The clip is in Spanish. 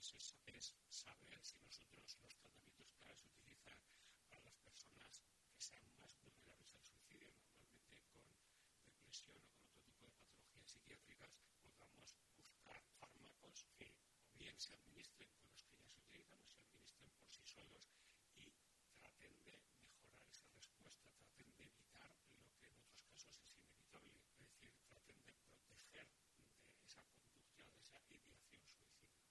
es saber si nosotros los tratamientos que ahora se utilizan para las personas que sean más vulnerables al suicidio, normalmente con depresión o con otro tipo de patologías psiquiátricas, podamos buscar fármacos que o bien sean